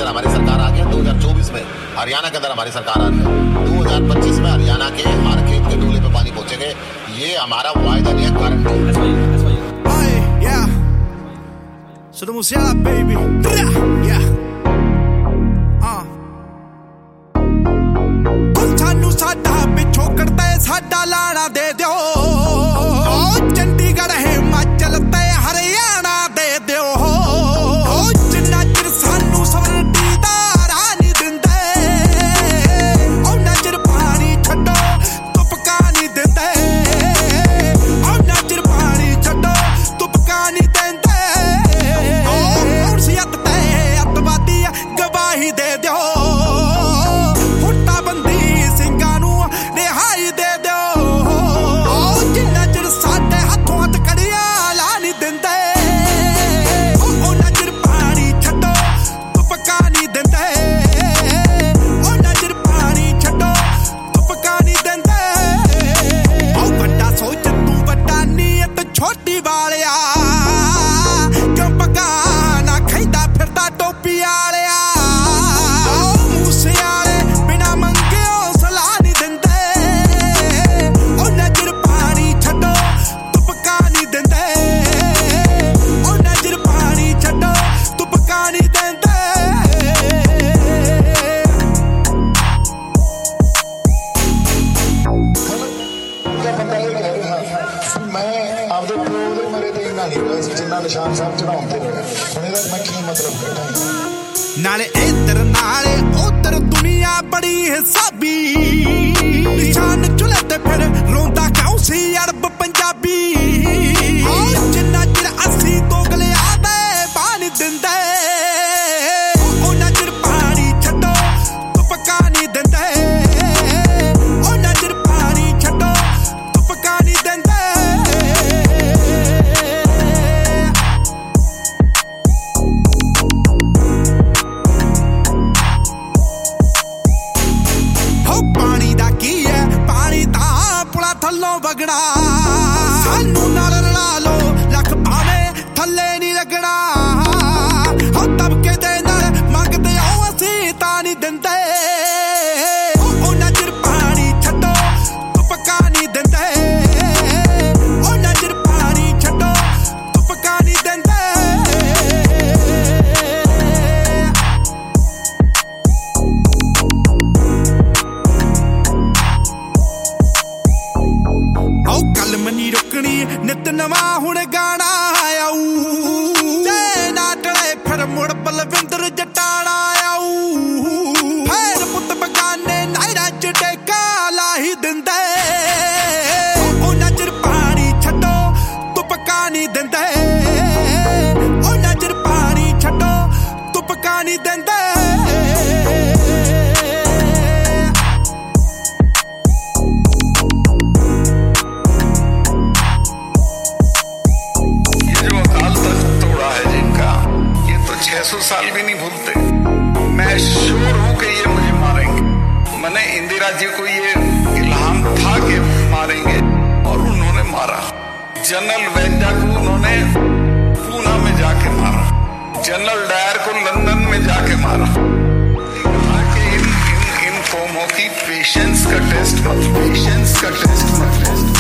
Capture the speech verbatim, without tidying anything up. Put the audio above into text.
अंदर हमारी सरकार आ गया, दो हज़ार चौबीस में हरियाणा के अंदर हमारी सरकार आ रही है, दो हज़ार पच्चीस में हरियाणा के हर खेत के डोले पे पानी पहुंचेंगे। ये हमारा वायदा नहीं है, कारण लाना दे दो, चंडीगढ़ हिमाचल ते हरियाणा दे दो, जिन्ना चिर सानू सवरटी दा राह नहीं दिंदे, उन्ना चिर पानी छड्डो तुपका नहीं दिंदे, उन्ना चिर पानी छड्डो तुपका नहीं दिंदे, हुर्सियत ते अतवादी गवाही दे दो, हुट्टा बंदी सिंगां नू रिहाई दे दो, छोटी वालिया क्यों पकाना खैदा फिरदा टोपी वालिया, मूसे वाले बिना मंगे सलाह नहीं दिंदे, ओ नजर पानी छड्डो तुपका नहीं दिंदे, ओ नजर पानी छड्डो तुपका नहीं दिंदे। मैं आपदे प्यो दे मरे ते इन्ना नहीं होया सी जिन्ना निशान साहब चढ़ाउंदे होया, हुण इहदा मैं की मतलब कढां। नाले इधर नाले उधर दुनिया बड़ी हिसाबी, निशान चुले ते फिर रोंदा क्यों सी अरब पंजाबी, जिन्ना चिर अस्सी दोगले आदे पानी दिंदे, ओ नजर पानी छड्डो तुपका नहीं दिंदे, ओ नजर पानी छड्डो तुपका नहीं दिंदे। थल्लों बगड़ा सानू नाल रला लो, लख भावे थल्ले नहीं लगना, हो तबके दे नाल मंगदे ओ असी तां नहीं दिंदे, ओ नजर पानी छड्डो तुपका नहीं दिंदे, ओ नजर पानी छड्डो तुपका नहीं दिंदे। मनी रुकनी नित नवा हुण गाना आऊ, ना टले फिर मुड़ बलविंदर जटाना आऊ, फिर पुत बगाने नायरा च टेका लाही दिंदे, ओ नजर पानी छड्डो तुपका नहीं दिंदे, ओ नजर पानी छड्डो तुपका नहीं दिंदे। छह सौ साल भी नहीं भूलते, मैं श्योर हूं कि ये मुझे मारेंगे, मैंने इंदिरा जी को ये इल्हाम था कि मारेंगे और उन्होंने मारा। जनरल वैद्या को उन्होंने पूना में जाके मारा, जनरल डायर को लंदन में जाके मारा। कि इन इन इन कौमों की पेशेंस का टेस्ट मत पेशेंस का टेस्ट मत टेस्ट